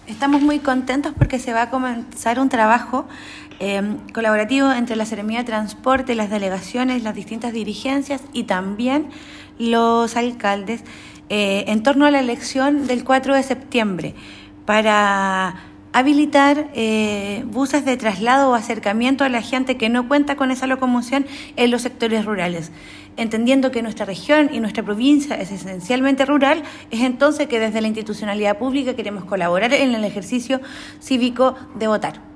Estamos muy contentos porque se va a comenzar un trabajo colaborativo entre la Seremía de Transporte, las delegaciones, las distintas dirigencias y también los alcaldes en torno a la elección del 4 de septiembre para habilitar buses de traslado o acercamiento a la gente que no cuenta con esa locomoción en los sectores rurales. Entendiendo que nuestra región y nuestra provincia es esencialmente rural, es entonces que desde la institucionalidad pública queremos colaborar en el ejercicio cívico de votar.